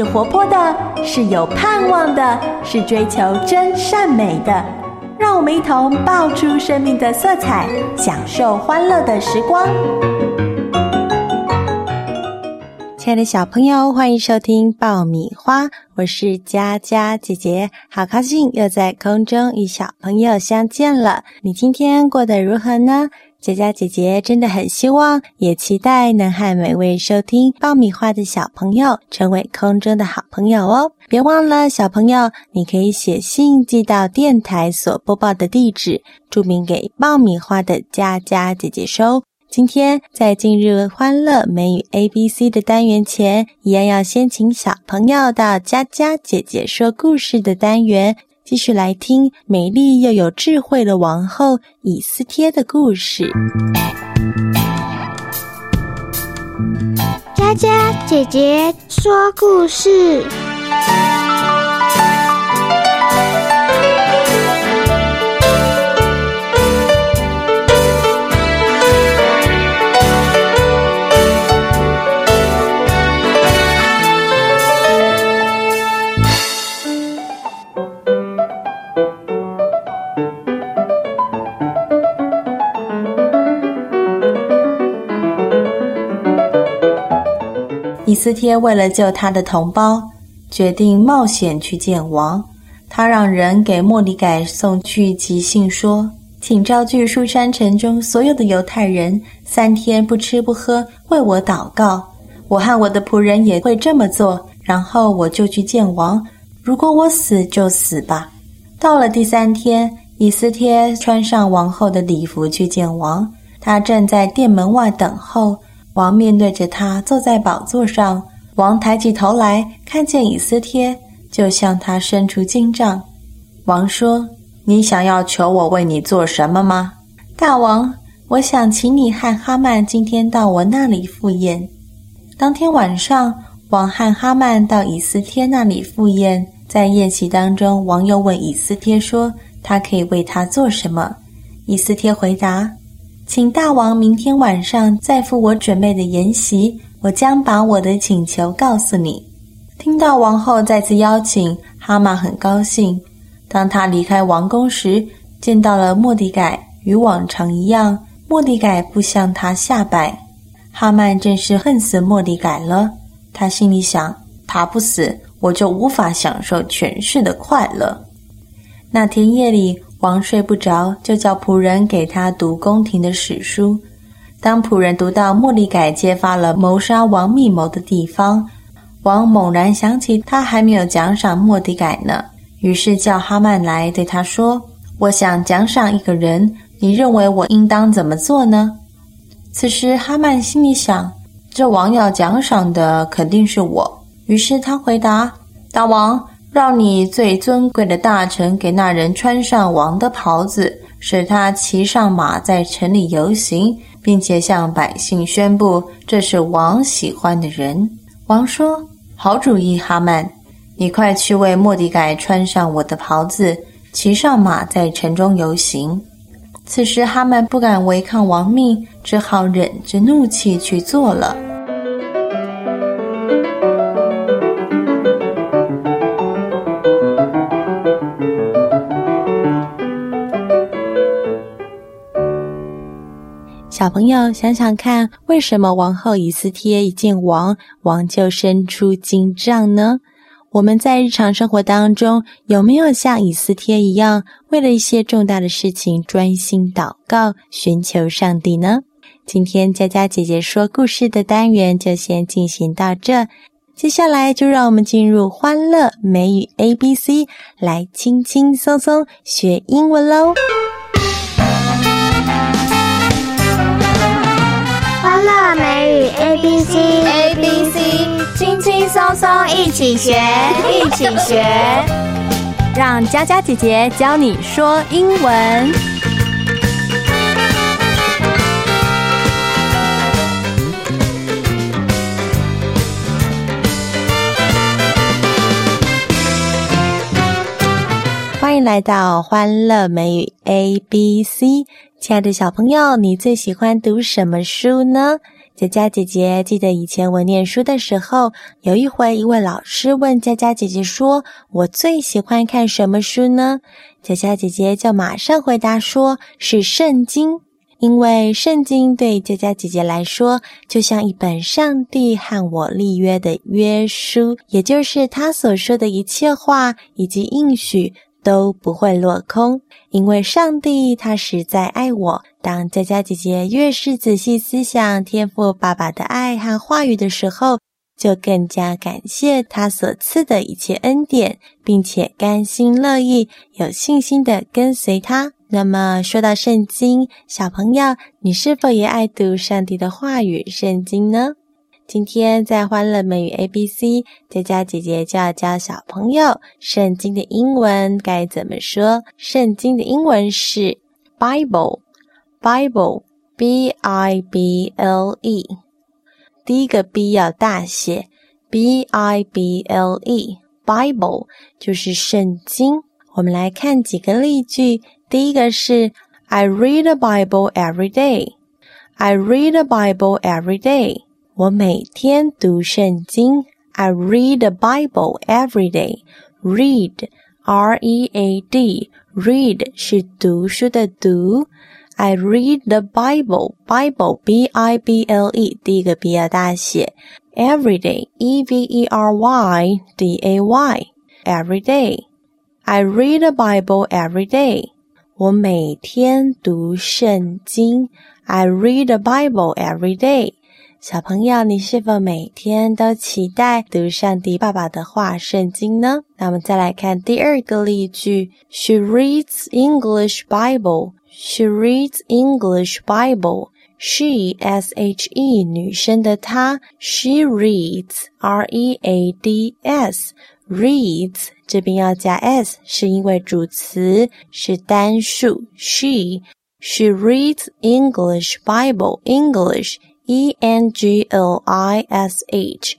活泼的，是有盼望的，是追求真善美的。让我们一同爆出生命的色彩，享受欢乐的时光。 亲爱的小朋友，欢迎收听爆米花，我是佳佳姐姐，好高兴又在空中与小朋友相见了。你今天过得如何呢？佳佳姐姐真的很希望，也期待能和每位收听爆米花的小朋友成为空中的好朋友哦。别忘了，小朋友，你可以写信寄到电台所播报的地址，注明给爆米花的佳佳姐姐收。今天在进入欢乐美语 ABC 的单元前，一样要先请小朋友到佳佳姐姐说故事的单元，继续来听美丽又有智慧的王后以斯帖的故事。 佳佳姐姐说故事。 以斯帖为了救他的同胞，决定冒险去见王。他让人给末底改送去急信说，请召聚书珊城中所有的犹太人，3天不吃不喝，为我祷告。我和我的仆人也会这么做，然后我就去见王。如果我死就死吧。到了第3天，以斯帖穿上王后的礼服去见王。他站在殿门外等候，王面对着他坐在宝座上。王抬起头来，看见以斯帖，就向他伸出金杖。王说，你想要求我为你做什么吗？大王，我想请你和哈曼今天到我那里赴宴。当天晚上，王和哈曼到以斯帖那里赴宴。在宴席当中，王又问以斯帖说，他可以为他做什么？以斯帖回答，请大王明天晚上再赴我准备的筵席，我将把我的请求告诉你。听到王后再次邀请，哈曼很高兴。当他离开王宫时，见到了末底改，与往常一样，末底改不向他下拜。哈曼真是恨死末底改了，他心里想，他不死，我就无法享受权势的快乐。那天夜里，王睡不着，就叫仆人给他读宫廷的史书。当仆人读到末底改揭发了谋杀王密谋的地方，王猛然想起他还没有奖赏末底改呢，于是叫哈曼来对他说，我想奖赏一个人，你认为我应当怎么做呢？此时哈曼心里想，这王要奖赏的肯定是我。于是他回答，大王，让你最尊贵的大臣给那人穿上王的袍子，使他骑上马在城里游行，并且向百姓宣布这是王喜欢的人。王说，好主意，哈曼，你快去为末底改穿上我的袍子，骑上马在城中游行。此时哈曼不敢违抗王命，只好忍着怒气去做了。 小朋友想想看，为什么王后以斯帖一见王，王就伸出金杖呢？我们在日常生活当中，有没有像以斯帖一样，为了一些重大的事情专心祷告，寻求上帝呢？今天佳佳姐姐说故事的单元就先进行到这，接下来就让我们进入欢乐美语 ABC， 来轻轻松松学英文咯。 欢乐美语 ABC， 轻轻松松一起学，一起学， 让佳佳姐姐教你说英文。 欢迎来到欢乐美语 ABC， 亲爱的小朋友，你最喜欢读什么书呢？ 佳佳姐姐记得以前我念书的时候，有一回一位老师问佳佳姐姐说，我最喜欢看什么书呢？佳佳姐姐就马上回答说，是圣经。因为圣经对佳佳姐姐来说，就像一本上帝和我立约的约书，也就是他所说的一切话以及应许都不会落空。因为上帝他实在爱我，当佳佳姐姐越是仔细思想天父爸爸的爱和话语的时候，就更加感谢他所赐的一切恩典，并且甘心乐意有信心的跟随他。那么说到圣经，小朋友，你是否也爱读上帝的话语圣经呢？今天在欢乐美语 ABC， 佳佳姐姐就要教小朋友圣经的英文该怎么说。圣经的英文是 Bible， Bible， B-I-B-L-E， 第一个 B 要大写 B-I-B-L-E， Bible 就是圣经。我们来看几个例句。第一个是 I read the Bible every day. I read the Bible every day. 我每天读圣经。I read the Bible every day. Read, R-E-A-D. Read 是读书的读。I read the Bible. Bible, B-I-B-L-E. 第一个 B 要大写。Every day, E-V-E-R-Y-D-A-Y. Every day. I read the Bible every day. 我每天读圣经。I read the Bible every day. 小朋友，你是否每天都期待读上帝爸爸的话圣经呢？那我们再来看第二个例句。She reads English Bible. She reads English Bible. She, S-H-E, 女生的她。She reads, R-E-A-D-S. Reads 这边要加 s， 是因为主词是单数 she reads English Bible. English E-N-G-L-I-S-H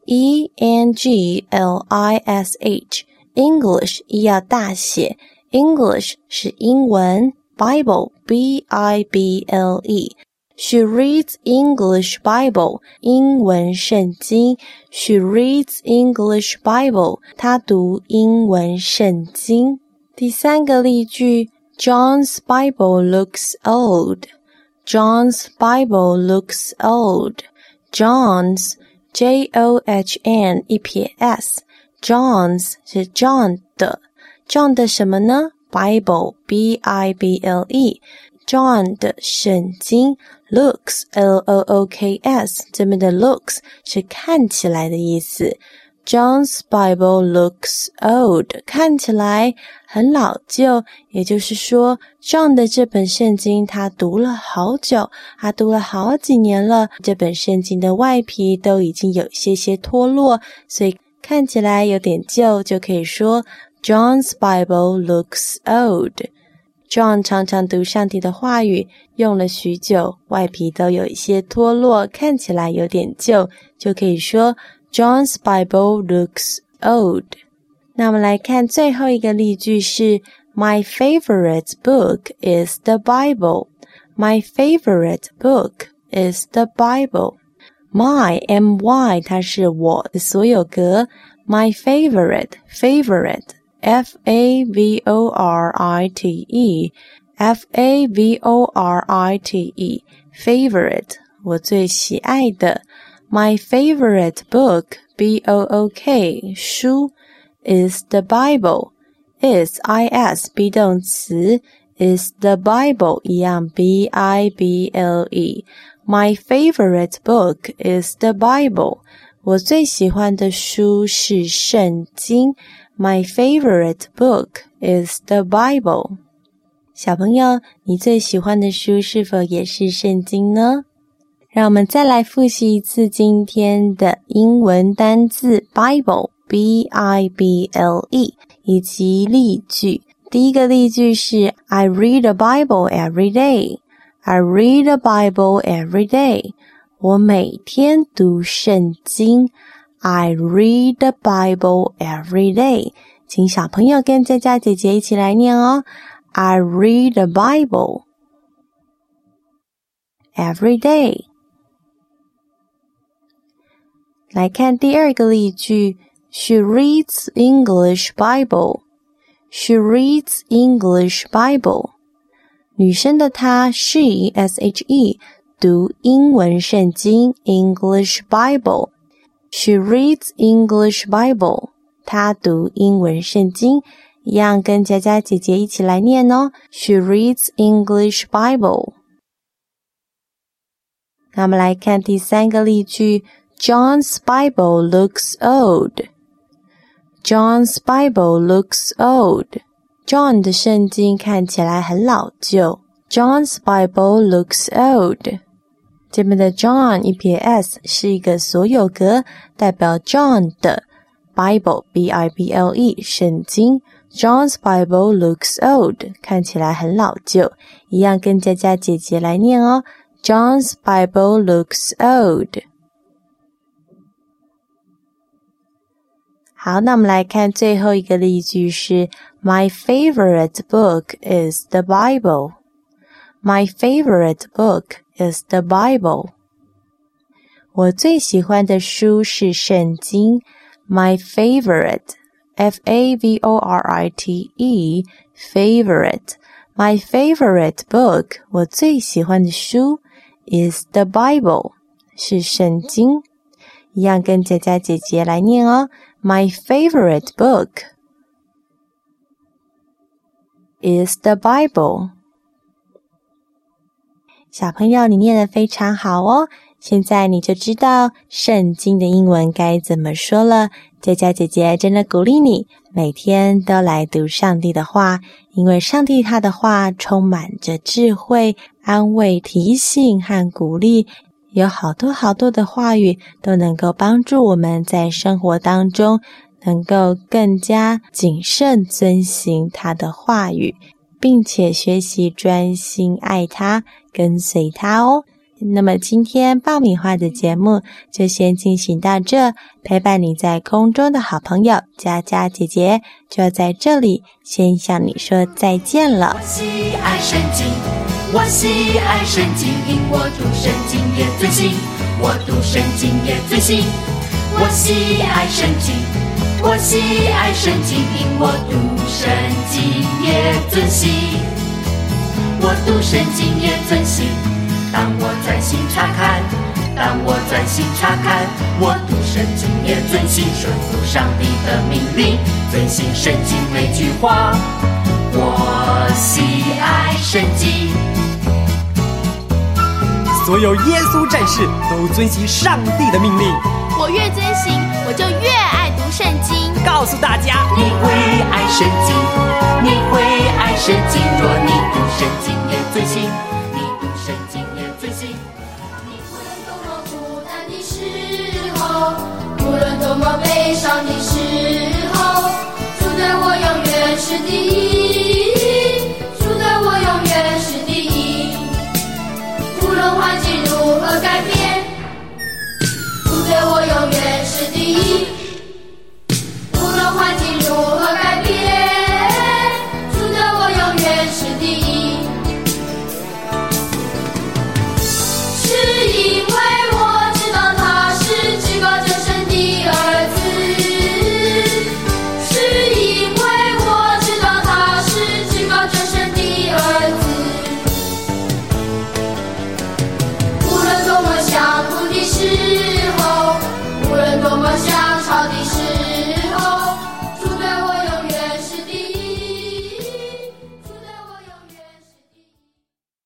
E-N-G-L-I-S-H English 一要大写 English 是英文 Bible B-I-B-L-E She reads English Bible. 英文圣经 She reads English Bible. 她读英文圣经。第三個例句 John's Bible looks old. John's Bible looks old. John's, J-O-H-N 一撇 S. John's 是 John 的。John 的什麼呢？ Bible, B-I-B-L-E. John 的圣经 looks, L-O-O-K-S 这边的 looks 是看起来的意思。John's Bible looks old 看起来很老旧，也就是说 John 的这本圣经他读了好久，他读了好几年了，这本圣经的外皮都已经有些脱落，所以看起来有点旧，就可以说 John's Bible looks old。John 常常读上帝的话语，用了许久，外皮都有一些脱落，看起来有点旧，就可以说 John's Bible looks old。 那我们来看最后一个例句是 My favorite book is the Bible. My favorite book is the Bible. My, M-Y 它是我的所有格 My favorite, F-A-V-O-R-I-T-E F-A-V-O-R-I-T-E Favorite 我最喜爱的 My favorite book B-O-O-K 书 is the Bible is I-S be 动词 is the Bible 一样 B-I-B-L-E My favorite book is the Bible 我最喜欢的书是圣经My favorite book is the Bible. 小朋友，你最喜欢的书是否也是圣经呢？让我们再来复习一次今天的英文单字 Bible, B-I-B-L-E 以及例句。第一个例句是 I read the Bible every day. I read the Bible every day. 我每天读圣经。I read the Bible every day. 请小朋友跟佳佳姐姐一起来念哦。I read the Bible every day. 来看第二个例句 She reads English Bible. She reads English Bible. 女生的她 she, S-H-E, 读英文圣经 English Bible. She reads English Bible. 她读英文圣经，一样跟佳佳姐姐一起来念哦。She reads English Bible. 那我们来看第三个例句 John's Bible looks old. John's Bible looks old. John 的圣经看起来很老旧。John's Bible looks old. 这边的 John 一撇 S 是一个所有格，代表 John 的 Bible B-I-B-L-E 圣经。John's Bible looks old 看起来很老旧，一样跟佳佳姐姐来念哦。John's Bible looks old. 好，那我们来看最后一个例句是 My favorite book is the Bible. My favorite book is the Bible. 我最喜欢的书是圣经。My favorite, F-A-V-O-R-I-T-E, favorite. My favorite book, 我最喜欢的书 is the Bible, 是圣经。一样跟佳佳姐姐来念哦。My favorite book is the Bible. 小朋友，你念得非常好哦。现在你就知道圣经的英文该怎么说了。佳佳姐姐真的鼓励你每天都来读上帝的话，因为上帝他的话充满着智慧、安慰、提醒和鼓励，有好多好多的话语都能够帮助我们在生活当中能够更加谨慎遵行他的话语，并且学习专心爱他，跟随他哦。那么今天爆米花的节目就先进行到这，陪伴你在空中的好朋友佳佳姐姐就要在这里先向你说再见了。 我喜爱圣经，我喜爱圣经，因我读圣经也遵行，我读圣经也遵行。我喜爱圣经，我喜爱圣经，因我读圣经也遵行，我读圣经也遵行。当我专心查看，当我专心查看，我读圣经也遵行，顺服上帝的命令，遵行圣经每句话。我喜爱圣经。 所有耶稣战士都遵行上帝的命令。 我越遵行，我就越爱读圣经。 告诉大家， 你会爱圣经，你会爱圣经。若你读圣经也遵行，你读圣经也遵行。 无论多么孤单的时候，无论多么悲伤的时候，主对我永远是第一。